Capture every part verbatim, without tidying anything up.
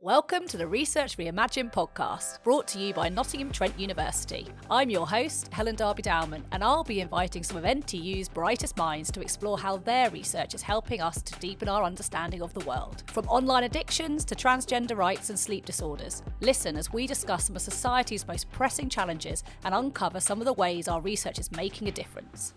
Welcome to the Research Reimagined podcast, brought to you by Nottingham Trent University. I'm your host, Helen Darby-Dowman, and I'll be inviting some of N T U's brightest minds to explore how their research is helping us to deepen our understanding of the world. From online addictions to transgender rights and sleep disorders, listen as we discuss some of society's most pressing challenges and uncover some of the ways our research is making a difference.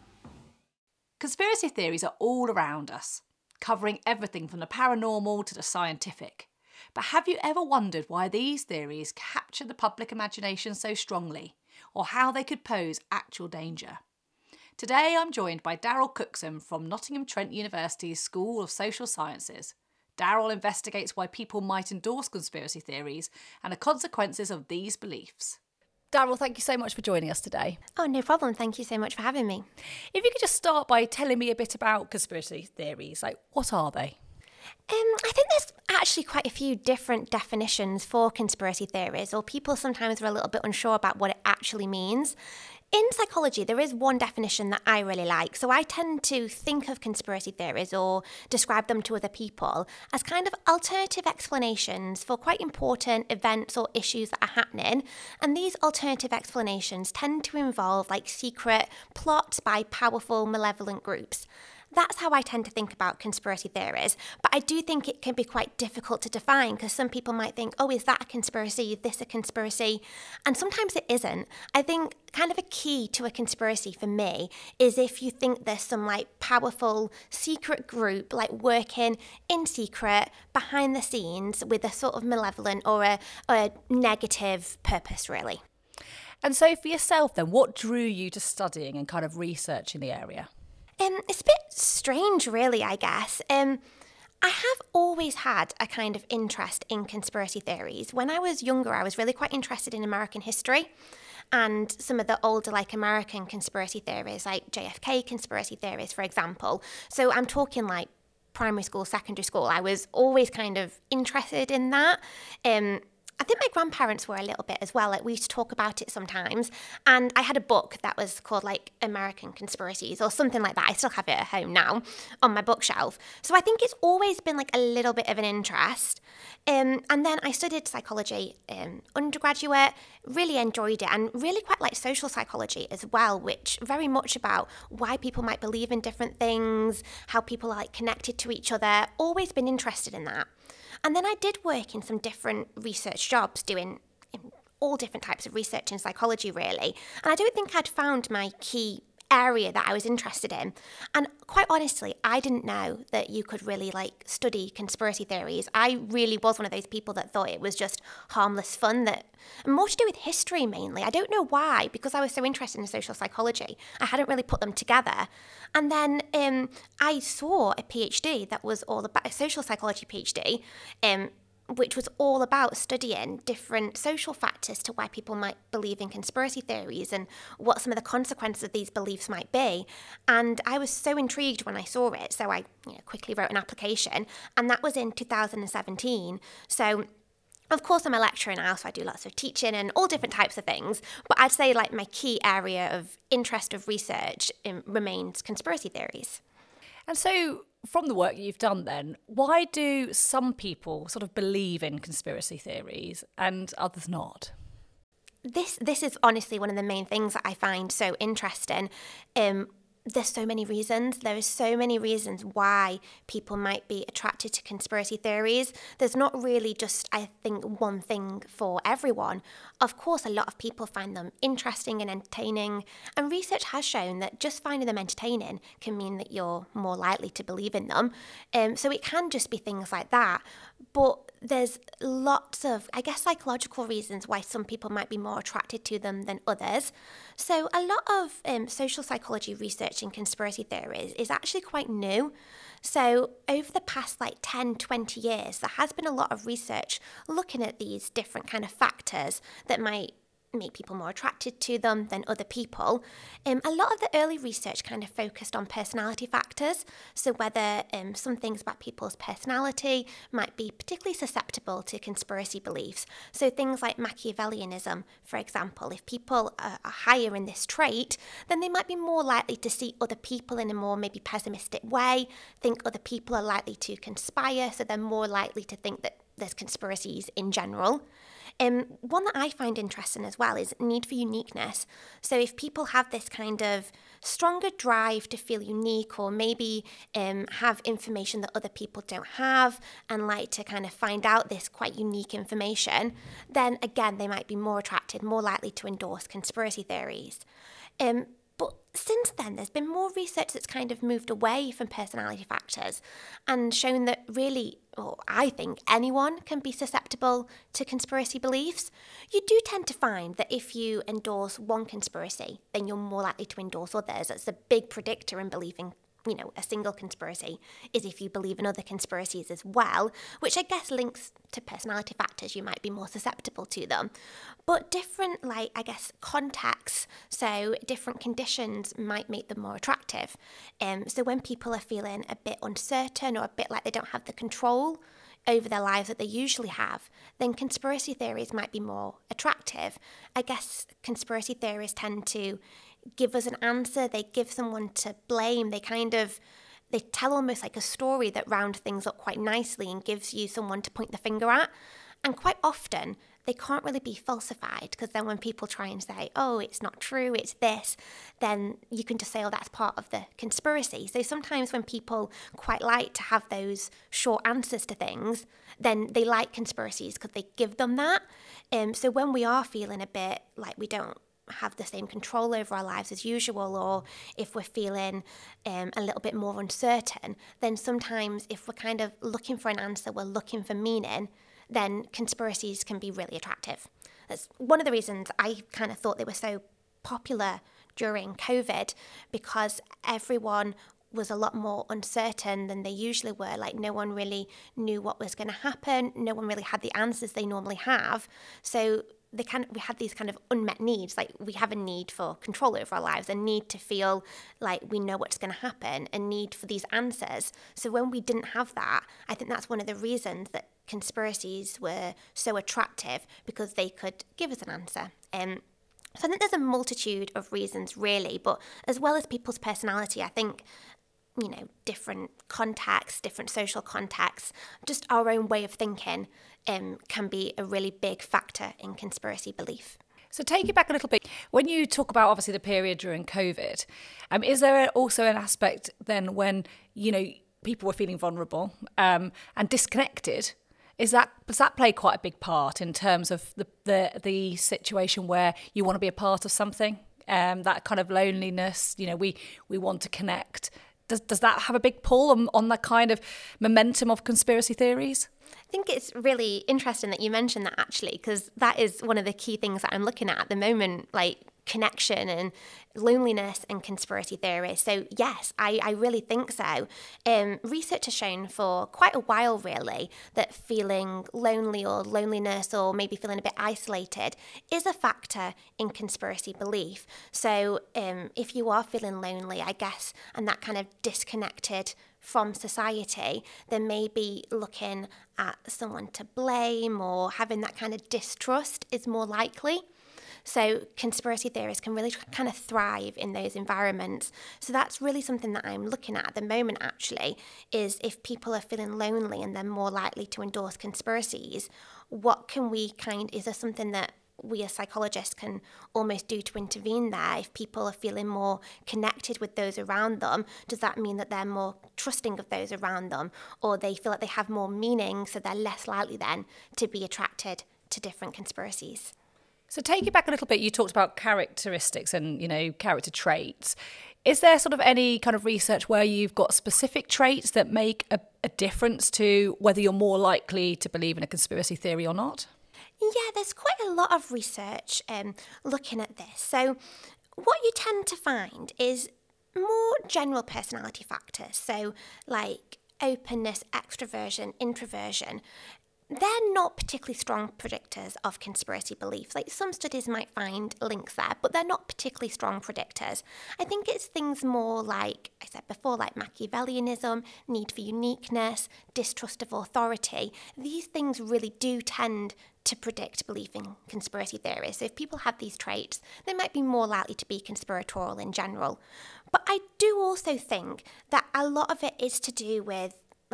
Conspiracy theories are all around us, covering everything from the paranormal to the scientific. But have you ever wondered why these theories capture the public imagination so strongly, or how they could pose actual danger? Today I'm joined by Daryl Cookson from Nottingham Trent University's School of Social Sciences. Daryl investigates why people might endorse conspiracy theories and the consequences of these beliefs. Daryl, thank you so much for joining us today. Oh, no problem. Thank you so much for having me. If you could just start by telling me a bit about conspiracy theories, like what are they? Um, I think there's actually quite a few different definitions for conspiracy theories, or people sometimes are a little bit unsure about what it actually means. In psychology, there is one definition that I really like. So I tend to think of conspiracy theories or describe them to other people as kind of alternative explanations for quite important events or issues that are happening. And these alternative explanations tend to involve like secret plots by powerful, malevolent groups. That's how I tend to think about conspiracy theories. But I do think it can be quite difficult to define because some people might think, oh, is that a conspiracy? Is this a conspiracy? And sometimes it isn't. I think kind of a key to a conspiracy for me is if you think there's some like powerful secret group like working in secret behind the scenes with a sort of malevolent or a, or a negative purpose, really. And so for yourself then, what drew you to studying and kind of researching the area? Um, it's a bit strange, really, I guess. Um, I have always had a kind of interest in conspiracy theories. When I was younger, I was really quite interested in American history and some of the older, like, American conspiracy theories, like J F K conspiracy theories, for example. So I'm talking, like, primary school, secondary school. I was always kind of interested in that. Um I think my grandparents were a little bit as well. Like we used to talk about it sometimes. And I had a book that was called like American Conspiracies or something like that. I still have it at home now on my bookshelf. So I think it's always been like a little bit of an interest. Um, and then I studied psychology um, undergraduate, really enjoyed it and really quite like social psychology as well, which very much about why people might believe in different things, how people are like connected to each other. Always been interested in that. And then I did work in some different research jobs doing all different types of research in psychology, really. And I don't think I'd found my key area that I was interested in. And quite honestly, I didn't know that you could really like study conspiracy theories. I really was one of those people that thought it was just harmless fun, that more to do with history mainly. I don't know why, because I was so interested in social psychology. I hadn't really put them together. And then um, I saw a PhD that was all about a social psychology PhD, um, which was all about studying different social factors to why people might believe in conspiracy theories and what some of the consequences of these beliefs might be. And I was so intrigued when I saw it, so I you know, quickly wrote an application, and that was in two thousand seventeen. So of course, I'm a lecturer now, so I do lots of teaching and all different types of things. But I'd say like my key area of interest of research um, remains conspiracy theories. And so from the work you've done then, why do some people sort of believe in conspiracy theories and others not? This this is honestly one of the main things that I find so interesting. Um, There's so many reasons. There are so many reasons why people might be attracted to conspiracy theories. There's not really just, I think, one thing for everyone. Of course, a lot of people find them interesting and entertaining, and research has shown that just finding them entertaining can mean that you're more likely to believe in them. Um, so it can just be things like that. But there's lots of, I guess, psychological reasons why some people might be more attracted to them than others. So a lot of um, social psychology research in conspiracy theories is actually quite new. So over the past like ten, twenty years, there has been a lot of research looking at these different kind of factors that might make people more attracted to them than other people. Um, a lot of the early research kind of focused on personality factors, so whether um, some things about people's personality might be particularly susceptible to conspiracy beliefs. So things like Machiavellianism, for example, if people are, are higher in this trait, then they might be more likely to see other people in a more maybe pessimistic way, think other people are likely to conspire, so they're more likely to think that there's conspiracies in general. Um, one that I find interesting as well is need for uniqueness. So if people have this kind of stronger drive to feel unique, or maybe um, have information that other people don't have and like to kind of find out this quite unique information, then again, they might be more attracted, more likely to endorse conspiracy theories. Um, But since then, there's been more research that's kind of moved away from personality factors and shown that really, or I think, anyone can be susceptible to conspiracy beliefs. You do tend to find that if you endorse one conspiracy, then you're more likely to endorse others. That's a big predictor in believing, you know, a single conspiracy, is if you believe in other conspiracies as well, which I guess links to personality factors. You might be more susceptible to them. But different, like, I guess, contexts, so different conditions might make them more attractive. Um, so when people are feeling a bit uncertain or a bit like they don't have the control over their lives that they usually have, then conspiracy theories might be more attractive. I guess conspiracy theories tend to give us an answer. They give someone to blame. They kind of, they tell almost like a story that rounds things up quite nicely and gives you someone to point the finger at. And quite often, they can't really be falsified, because then when people try and say, oh, it's not true, it's this, then you can just say, oh, that's part of the conspiracy. So sometimes when people quite like to have those short answers to things, then they like conspiracies because they give them that. Um, so when we are feeling a bit like we don't have the same control over our lives as usual, or if we're feeling um, a little bit more uncertain, then sometimes if we're kind of looking for an answer, we're looking for meaning, then conspiracies can be really attractive. That's one of the reasons I kind of thought they were so popular during COVID, because everyone was a lot more uncertain than they usually were. Like, no one really knew what was going to happen. No one really had the answers they normally have. So they kind of, we had these kind of unmet needs. Like, we have a need for control over our lives, a need to feel like we know what's going to happen, a need for these answers. So when we didn't have that, I think that's one of the reasons that conspiracies were so attractive, because they could give us an answer. Um, so I think there's a multitude of reasons, really, but as well as people's personality, I think, you know, different contexts, different social contexts, just our own way of thinking um, can be a really big factor in conspiracy belief. So take it back a little bit. When you talk about, obviously, the period during COVID, um, is there also an aspect then when, you know, people were feeling vulnerable um, and disconnected? Is that, does that play quite a big part in terms of the the, the situation where you want to be a part of something? Um, that kind of loneliness, you know, we, we want to connect. Does does that have a big pull on, on that kind of momentum of conspiracy theories? I think it's really interesting that you mentioned that, actually, because that is one of the key things that I'm looking at at the moment, like connection and loneliness and conspiracy theories. So yes, I, I really think so. Um, research has shown for quite a while, really, that feeling lonely or loneliness, or maybe feeling a bit isolated, is a factor in conspiracy belief. So um, if you are feeling lonely, I guess, and that kind of disconnected from society, then maybe looking at someone to blame or having that kind of distrust is more likely. So conspiracy theorists can really kind of thrive in those environments. So that's really something that I'm looking at at the moment, actually, is if people are feeling lonely and they're more likely to endorse conspiracies, what can we kind, is there something that we as psychologists can almost do to intervene there? If people are feeling more connected with those around them, does that mean that they're more trusting of those around them, or they feel like they have more meaning, so they're less likely then to be attracted to different conspiracies? So take it back a little bit. You talked about characteristics and, you know, character traits. Is there sort of any kind of research where you've got specific traits that make a, a difference to whether you're more likely to believe in a conspiracy theory or not? Yeah, there's quite a lot of research um, looking at this. So what you tend to find is more general personality factors. So like openness, extroversion, introversion. They're not particularly strong predictors of conspiracy beliefs. Like, some studies might find links there, but they're not particularly strong predictors. I think it's things more like, I said before, like Machiavellianism, need for uniqueness, distrust of authority. These things really do tend to predict belief in conspiracy theories. So if people have these traits, they might be more likely to be conspiratorial in general. But I do also think that a lot of it is to do with, like,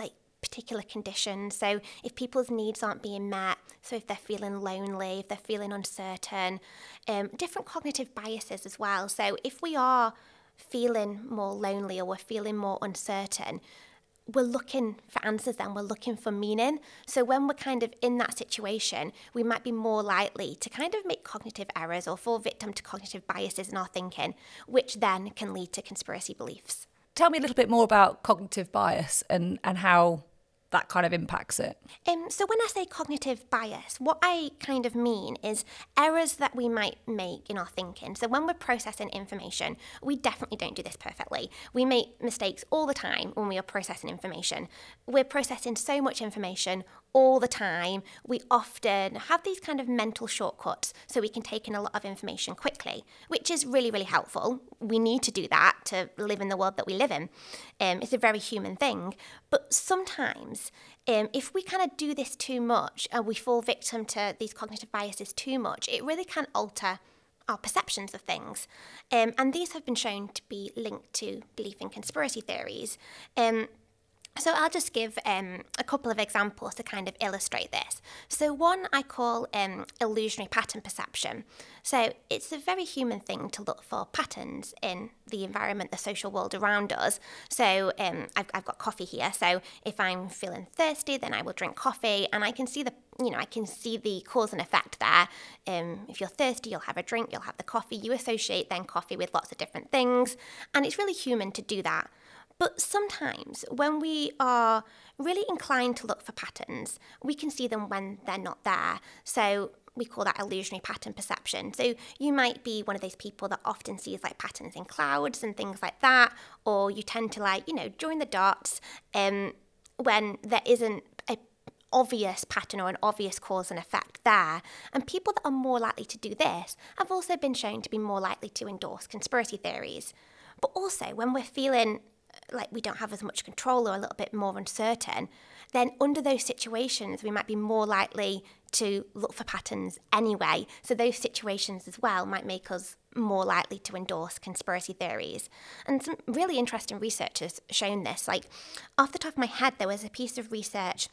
particular conditions. So if people's needs aren't being met, so if they're feeling lonely, if they're feeling uncertain, um, different cognitive biases as well. So if we are feeling more lonely or we're feeling more uncertain, we're looking for answers then, we're looking for meaning. So when we're kind of in that situation, we might be more likely to kind of make cognitive errors or fall victim to cognitive biases in our thinking, which then can lead to conspiracy beliefs. Tell me a little bit more about cognitive bias and, and how that kind of impacts it. Um, so when I say cognitive bias, what I kind of mean is errors that we might make in our thinking. So when we're processing information, we definitely don't do this perfectly. We make mistakes all the time when we are processing information. We're processing so much information all the time. We often have these kind of mental shortcuts so we can take in a lot of information quickly, which is really, really helpful. We need to do that to live in the world that we live in. Um, it's a very human thing. But sometimes um, if we kind of do this too much and we fall victim to these cognitive biases too much, it really can alter our perceptions of things. Um, and these have been shown to be linked to belief in conspiracy theories. Um, So I'll just give um, a couple of examples to kind of illustrate this. So one I call um, illusionary pattern perception. So it's a very human thing to look for patterns in the environment, the social world around us. So um, I've, I've got coffee here. So if I'm feeling thirsty, then I will drink coffee, and I can see the you know I can see the cause and effect there. Um, if you're thirsty, you'll have a drink, you'll have the coffee. You associate then coffee with lots of different things, and it's really human to do that. But sometimes when we are really inclined to look for patterns, we can see them when they're not there. So we call that illusionary pattern perception. So you might be one of those people that often sees like patterns in clouds and things like that, or you tend to like, you know, join the dots um, when there isn't a obvious pattern or an obvious cause and effect there. And people that are more likely to do this have also been shown to be more likely to endorse conspiracy theories. But also when we're feeling like we don't have as much control or a little bit more uncertain, then under those situations, we might be more likely to look for patterns anyway. So those situations as well might make us more likely to endorse conspiracy theories. And some really interesting research has shown this. Like off the top of my head, there was a piece of research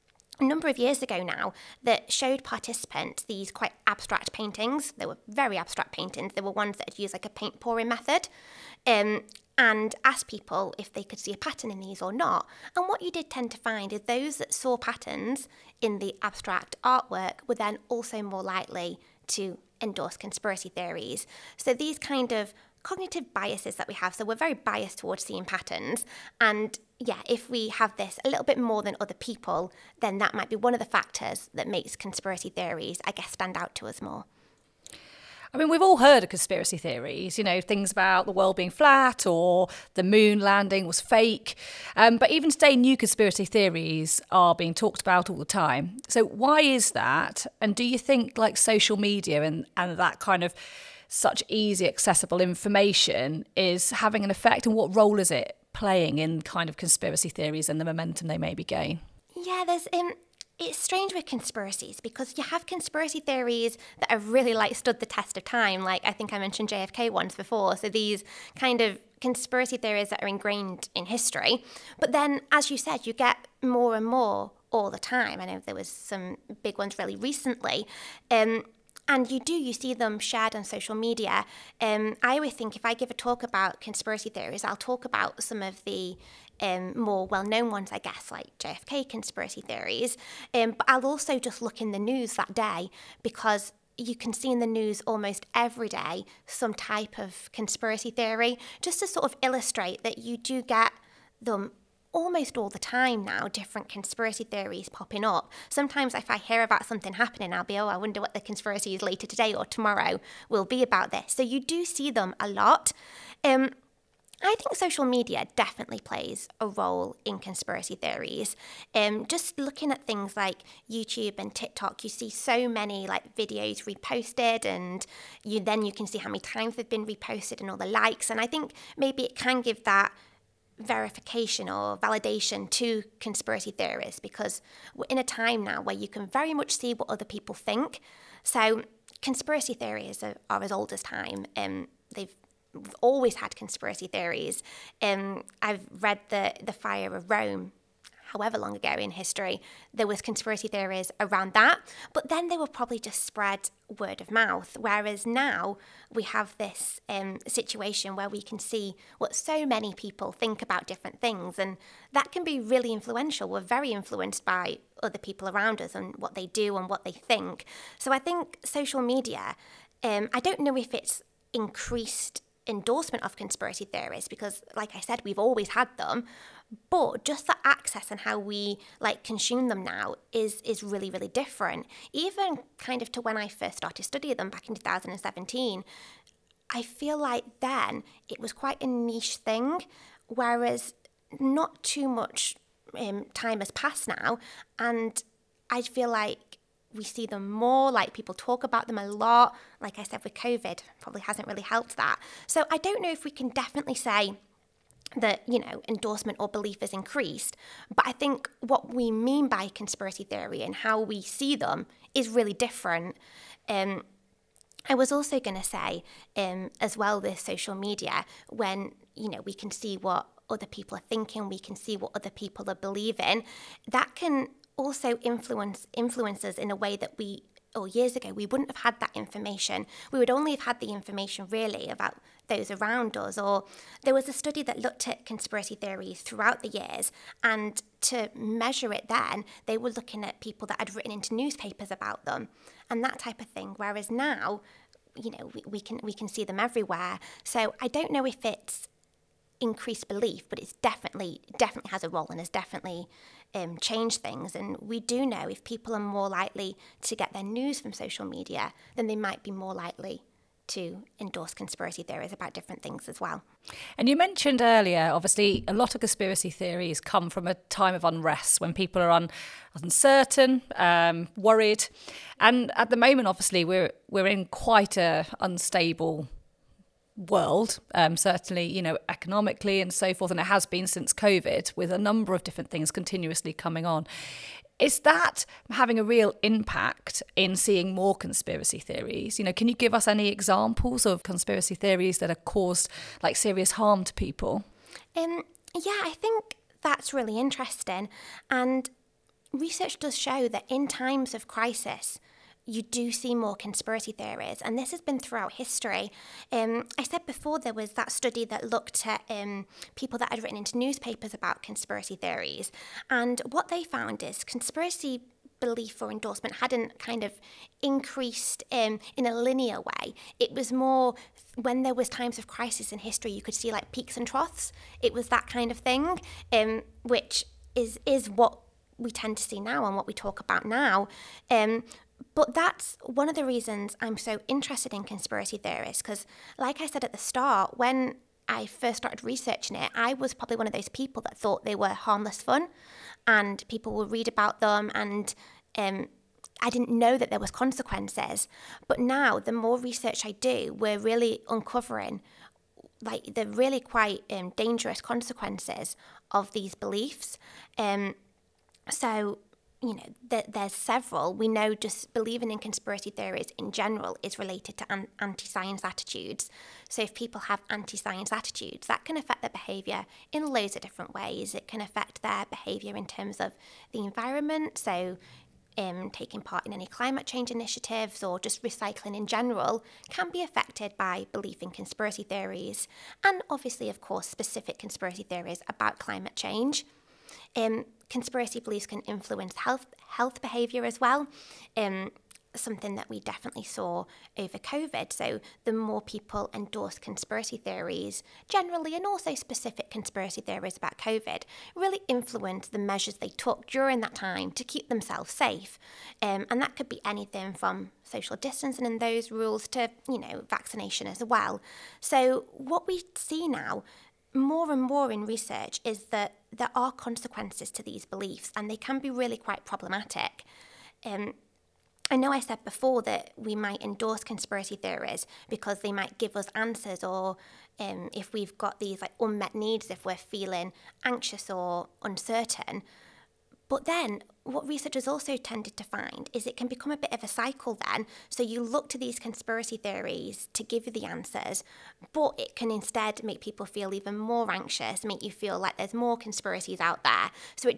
a number of years ago now that showed participants these quite abstract paintings. They were very abstract paintings. They were ones that had used like a paint pouring method. Um, and asked people if they could see a pattern in these or not. And what you did tend to find is those that saw patterns in the abstract artwork were then also more likely to endorse conspiracy theories. So these kind of cognitive biases that we have, so we're very biased towards seeing patterns. And yeah, if we have this a little bit more than other people, then that might be one of the factors that makes conspiracy theories, I guess, stand out to us more. I mean, we've all heard of conspiracy theories, you know, things about the world being flat or the moon landing was fake. Um, but even today, new conspiracy theories are being talked about all the time. So why is that? And do you think like social media and, and that kind of such easy, accessible information is having an effect? And what role is it playing in kind of conspiracy theories and the momentum they maybe gain? Yeah, there's... Um... It's strange with conspiracies because you have conspiracy theories that have really like stood the test of time. Like I think I mentioned J F K once before. So these kind of conspiracy theories that are ingrained in history. But then, as you said, you get more and more all the time. I know there was some big ones really recently. Um, And you do, you see them shared on social media. Um, I always think if I give a talk about conspiracy theories, I'll talk about some of the um, more well-known ones, I guess, like J F K conspiracy theories. Um, but I'll also just look in the news that day because you can see in the news almost every day some type of conspiracy theory, just to sort of illustrate that you do get them almost all the time now, different conspiracy theories popping up. Sometimes if I hear about something happening, I'll be, oh, I wonder what the conspiracy is later today or tomorrow will be about this. So you do see them a lot. Um, I think social media definitely plays a role in conspiracy theories. Um, just looking at things like YouTube and TikTok, you see so many like videos reposted, and you then you can see how many times they've been reposted and all the likes. And I think maybe it can give that verification or validation to conspiracy theories because we're in a time now where you can very much see what other people think. So conspiracy theories are, are as old as time. Um, they've we've always had conspiracy theories. Um, I've read the the Fire of Rome however long ago in history, there was conspiracy theories around that, but then they were probably just spread word of mouth. Whereas now we have this um, situation where we can see what so many people think about different things, and that can be really influential. We're very influenced by other people around us and what they do and what they think. So I think social media, um, I don't know if it's increased endorsement of conspiracy theories, because like I said, we've always had them, but just the access and how we like consume them now is is really, really different. Even kind of to when I first started studying them back in two thousand seventeen, I feel like then it was quite a niche thing, whereas not too much um, time has passed now, and I feel like we see them more, like people talk about them a lot. Like I said, with COVID, probably hasn't really helped that. So I don't know if we can definitely say that, you know, endorsement or belief has increased, but I think what we mean by conspiracy theory and how we see them is really different. Um, I was also going to say, um, as well, with social media, when, you know, we can see what other people are thinking, we can see what other people are believing, that can also influence influences in a way that we, or years ago, we wouldn't have had that information. We would only have had the information really about those around us. Or there was a study that looked at conspiracy theories throughout the years, and to measure it then, they were looking at people that had written into newspapers about them and that type of thing. Whereas now, you know, we, we can we can see them everywhere. So I don't know if it's increased belief, but it's definitely definitely has a role and has definitely um, changed things. And we do know if people are more likely to get their news from social media, then they might be more likely to endorse conspiracy theories about different things as well. And you mentioned earlier, obviously, a lot of conspiracy theories come from a time of unrest when people are un- uncertain, um, worried. And at the moment, obviously, we're we're in quite a unstable world, um, certainly, you know, economically and so forth, and it has been since COVID, with a number of different things continuously coming on. Is that having a real impact in seeing more conspiracy theories? You know, can you give us any examples of conspiracy theories that have caused like serious harm to people? Um, yeah, I think that's really interesting. And research does show that in times of crisis, you do see more conspiracy theories, and this has been throughout history. Um, I said before there was that study that looked at um, people that had written into newspapers about conspiracy theories, and what they found is conspiracy belief or endorsement hadn't kind of increased um, in a linear way. It was more when there was times of crisis in history, you could see like peaks and troughs. It was that kind of thing, um, which is is what we tend to see now and what we talk about now. Um, But that's one of the reasons I'm so interested in conspiracy theories, because like I said at the start, when I first started researching it, I was probably one of those people that thought they were harmless fun and people would read about them, and um, I didn't know that there was consequences. But now the more research I do, we're really uncovering like the really quite um, dangerous consequences of these beliefs. Um, so you know, th- there's several. We know just believing in conspiracy theories in general is related to an- anti-science attitudes. So if people have anti-science attitudes, that can affect their behaviour in loads of different ways. It can affect their behaviour in terms of the environment, so um, taking part in any climate change initiatives or just recycling in general can be affected by belief in conspiracy theories. And obviously, of course, specific conspiracy theories about climate change. Um, conspiracy beliefs can influence health health behaviour as well, um, something that we definitely saw over COVID. So the more people endorse conspiracy theories generally, and also specific conspiracy theories about COVID, really influence the measures they took during that time to keep themselves safe. Um, and that could be anything from social distancing and those rules to, you know, vaccination as well. So what we see now more and more in research is that there are consequences to these beliefs, and they can be really quite problematic. Um, I know I said before that we might endorse conspiracy theories because they might give us answers, or um, if we've got these like unmet needs, if we're feeling anxious or uncertain. But then what researchers also tended to find is it can become a bit of a cycle then. So you look to these conspiracy theories to give you the answers, but it can instead make people feel even more anxious, make you feel like there's more conspiracies out there. So it doesn't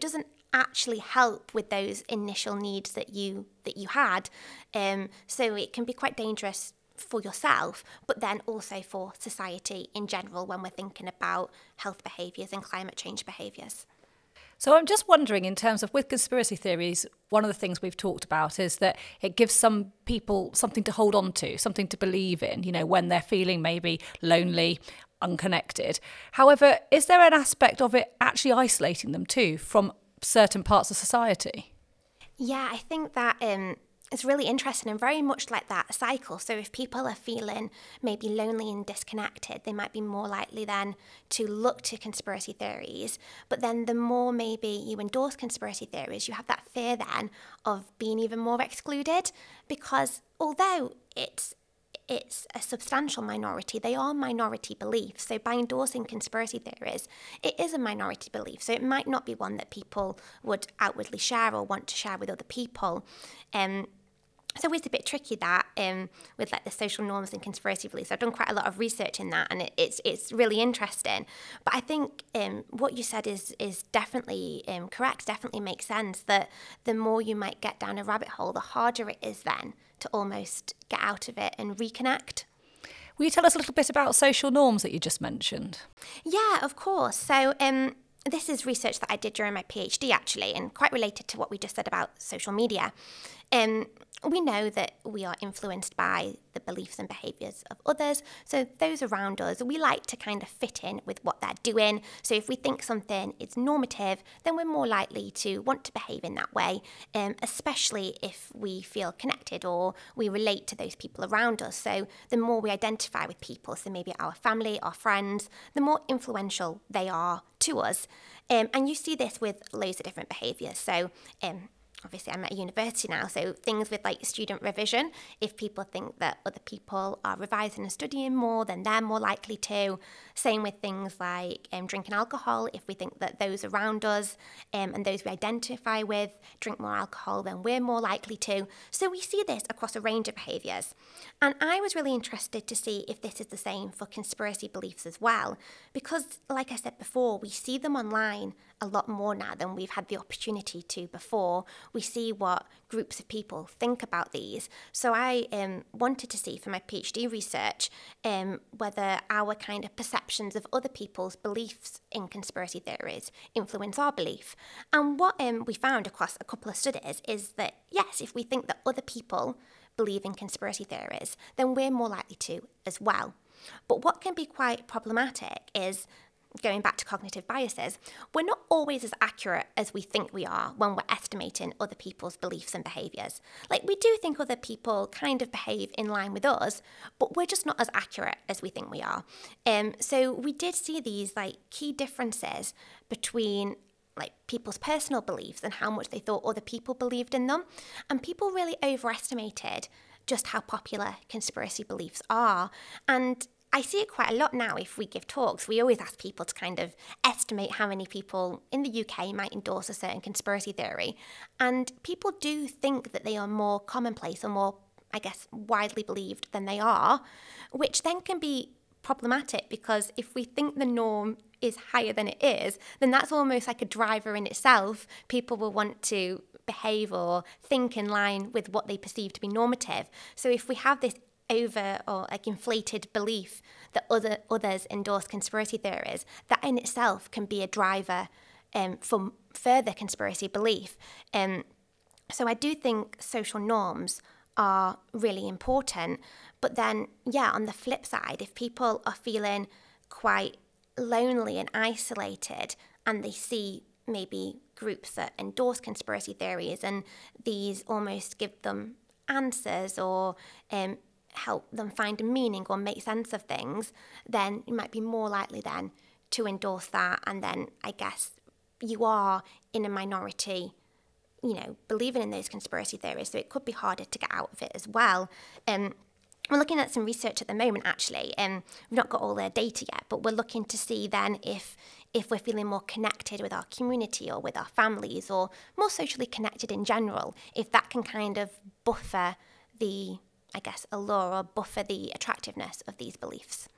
actually help with those initial needs that you that you had. Um, so it can be quite dangerous for yourself, but then also for society in general when we're thinking about health behaviours and climate change behaviours. So I'm just wondering, in terms of with conspiracy theories, one of the things we've talked about is that it gives some people something to hold on to, something to believe in, you know, when they're feeling maybe lonely, unconnected. However, is there an aspect of it actually isolating them too from certain parts of society? Yeah, I think that um, it's really interesting and very much like that cycle. So if people are feeling maybe lonely and disconnected, they might be more likely then to look to conspiracy theories. But then the more maybe you endorse conspiracy theories, you have that fear then of being even more excluded, because although it's it's a substantial minority, they are minority beliefs. So by endorsing conspiracy theories, it is a minority belief. So it might not be one that people would outwardly share or want to share with other people. Um, so it's a bit tricky that um, with like the social norms and conspiracy beliefs. I've done quite a lot of research in that, and it, it's it's really interesting. But I think um, what you said is is definitely um, correct. Definitely makes sense that the more you might get down a rabbit hole, the harder it is then to almost get out of it and reconnect. Will you tell us a little bit about social norms that you just mentioned? Yeah, of course. So um, this is research that I did during my PhD, actually, and quite related to what we just said about social media. Um, we know that we are influenced by the beliefs and behaviours of others. So those around us, we like to kind of fit in with what they're doing. So if we think something is normative, then we're more likely to want to behave in that way, um, especially if we feel connected or we relate to those people around us. So the more we identify with people, so maybe our family, our friends, the more influential they are to us. Um, and you see this with loads of different behaviours. So um, obviously I'm at a university now, so things with like student revision, if people think that other people are revising and studying more, then they're more likely to. Same with things like um, drinking alcohol. If we think that those around us um, and those we identify with drink more alcohol, then we're more likely to. So we see this across a range of behaviours. And I was really interested to see if this is the same for conspiracy beliefs as well, because like I said before, we see them online a lot more now than we've had the opportunity to before. We see what groups of people think about these. So I um, wanted to see for my PhD research um, whether our kind of perceptions of other people's beliefs in conspiracy theories influence our belief. And what um, we found across a couple of studies is that, yes, if we think that other people believe in conspiracy theories, then we're more likely to as well. But what can be quite problematic is, going back to cognitive biases, we're not always as accurate as we think we are when we're estimating other people's beliefs and behaviours. Like, we do think other people kind of behave in line with us, but we're just not as accurate as we think we are. Um, so we did see these like key differences between like people's personal beliefs and how much they thought other people believed in them. And people really overestimated just how popular conspiracy beliefs are. And I see it quite a lot now if we give talks. We always ask people to kind of estimate how many people in the U K might endorse a certain conspiracy theory. And people do think that they are more commonplace or more, I guess, widely believed than they are, which then can be problematic, because if we think the norm is higher than it is, then that's almost like a driver in itself. People will want to behave or think in line with what they perceive to be normative. So if we have this over or like inflated belief that other others endorse conspiracy theories, that in itself can be a driver um, for further conspiracy belief. Um, so I do think social norms are really important. But then, yeah, on the flip side, if people are feeling quite lonely and isolated and they see maybe groups that endorse conspiracy theories and these almost give them answers or um, help them find a meaning or make sense of things, then you might be more likely then to endorse that. And then I guess you are in a minority, you know, believing in those conspiracy theories, so it could be harder to get out of it as well. Um, we're looking at some research at the moment, actually, and um, we've not got all their data yet, but we're looking to see then if if we're feeling more connected with our community or with our families or more socially connected in general, if that can kind of buffer the, I guess, allure or buffer the attractiveness of these beliefs.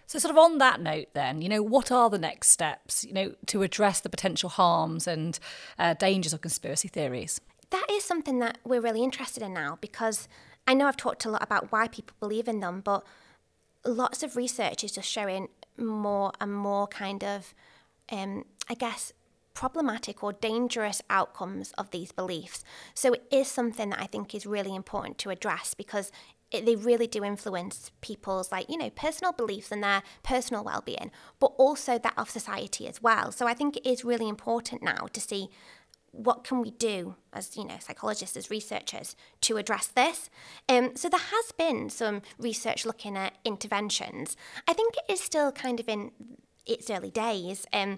So sort of on that note then, you know, what are the next steps, you know, to address the potential harms and uh, dangers of conspiracy theories? That is something that we're really interested in now, because I know I've talked a lot about why people believe in them, but lots of research is just showing more and more kind of, um, I guess, problematic or dangerous outcomes of these beliefs. So it is something that I think is really important to address, because it, they really do influence people's, like, you know, personal beliefs and their personal well-being, but also that of society as well. So I think it is really important now to see what can we do as, you know, psychologists, as researchers, to address this. Um, so there has been some research looking at interventions. I think it is still kind of in its early days. Um,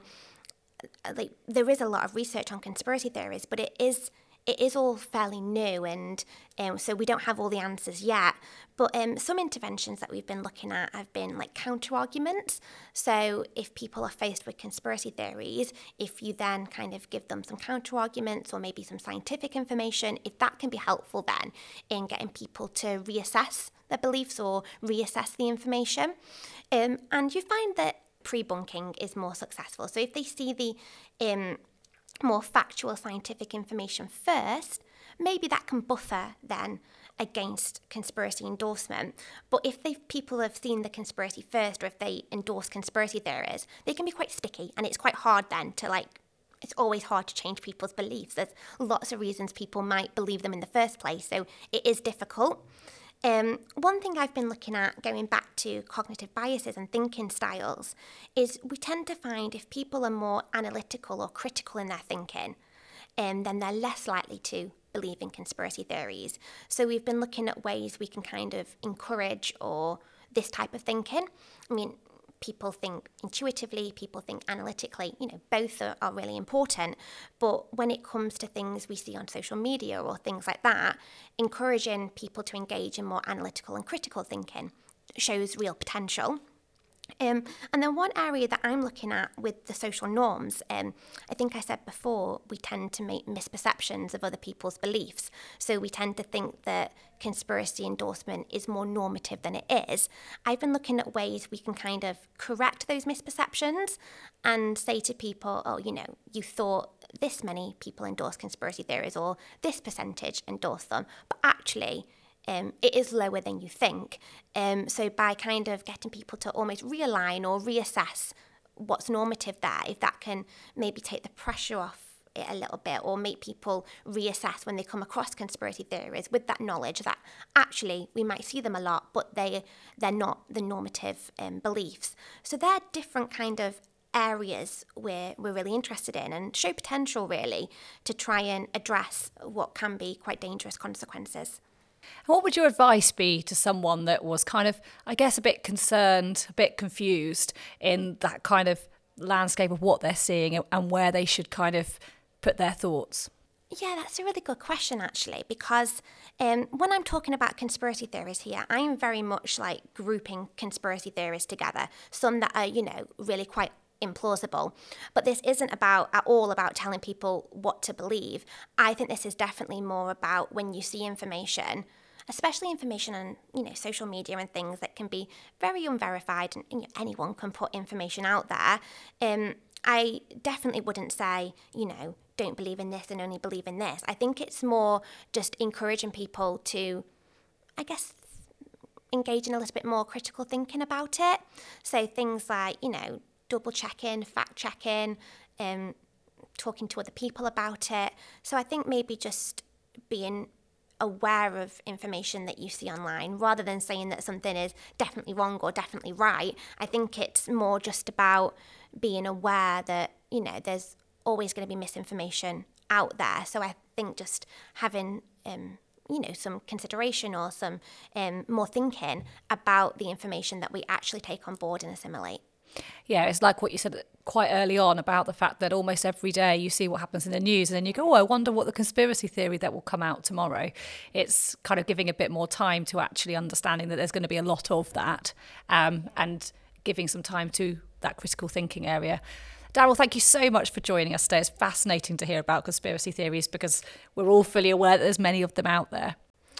like there is a lot of research on conspiracy theories, but it is it is all fairly new, and um, so we don't have all the answers yet. But um, some interventions that we've been looking at have been like counter-arguments. So if people are faced with conspiracy theories, if you then kind of give them some counter-arguments or maybe some scientific information, if that can be helpful then in getting people to reassess their beliefs or reassess the information. Um, and you find that pre-bunking is more successful. So if they see the um, more factual scientific information first, maybe that can buffer then against conspiracy endorsement. But if they people have seen the conspiracy first, or if they endorse conspiracy theories, they can be quite sticky, and it's quite hard then to like, it's always hard to change people's beliefs. There's lots of reasons people might believe them in the first place, so it is difficult. Um, one thing I've been looking at, going back to cognitive biases and thinking styles, is we tend to find if people are more analytical or critical in their thinking, um, then they're less likely to believe in conspiracy theories. So we've been looking at ways we can kind of encourage or this type of thinking. I mean, people think intuitively, people think analytically, you know, both are, are really important. But when it comes to things we see on social media or things like that, encouraging people to engage in more analytical and critical thinking shows real potential. Um, and then one area that I'm looking at with the social norms, um, I think I said before, we tend to make misperceptions of other people's beliefs. So we tend to think that conspiracy endorsement is more normative than it is. I've been looking at ways we can kind of correct those misperceptions and say to people, oh, you know, you thought this many people endorse conspiracy theories or this percentage endorse them, but actually Um, it is lower than you think. Um, so by kind of getting people to almost realign or reassess what's normative there, if that can maybe take the pressure off it a little bit, or make people reassess when they come across conspiracy theories with that knowledge that actually we might see them a lot, but they, they're not the normative um, beliefs. So they're different kind of areas we're, we're really interested in and show potential really to try and address what can be quite dangerous consequences. And what would your advice be to someone that was kind of, I guess, a bit concerned, a bit confused in that kind of landscape of what they're seeing and where they should kind of put their thoughts? Yeah, that's a really good question, actually, because um, when I'm talking about conspiracy theories here, I'm very much like grouping conspiracy theories together, some that are, you know, really quite implausible. But this isn't about at all about telling people what to believe. I think this is definitely more about when you see information, especially information on, you know, social media and things that can be very unverified, and you know, anyone can put information out there. Um, I definitely wouldn't say, you know, don't believe in this and only believe in this. I think it's more just encouraging people to, I guess, engage in a little bit more critical thinking about it. So things like, you know, double checking, fact checking, um, talking to other people about it. So I think maybe just being aware of information that you see online rather than saying that something is definitely wrong or definitely right. I think it's more just about being aware that, you know, there's always going to be misinformation out there. So I think just having, um, you know, some consideration or some um, more thinking about the information that we actually take on board and assimilate. Yeah, it's like what you said quite early on about the fact that almost every day you see what happens in the news and then you go, oh, I wonder what the conspiracy theory that will come out tomorrow. It's kind of giving a bit more time to actually understanding that there's going to be a lot of that, um, and giving some time to that critical thinking area. Daryl, thank you so much for joining us today. It's fascinating to hear about conspiracy theories because we're all fully aware that there's many of them out there.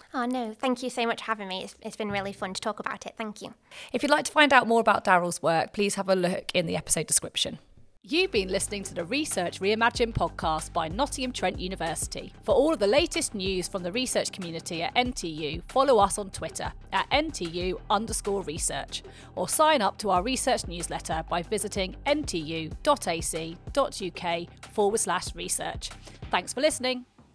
Oh, no, thank you so much for having me. It's, it's been really fun to talk about it. Thank you. If you'd like to find out more about Daryl's work, please have a look in the episode description. You've been listening to the Research Reimagined podcast by Nottingham Trent University. For all of the latest news from the research community at N T U, follow us on Twitter at N T U underscore research, or sign up to our research newsletter by visiting ntu.ac.uk forward slash research. Thanks for listening.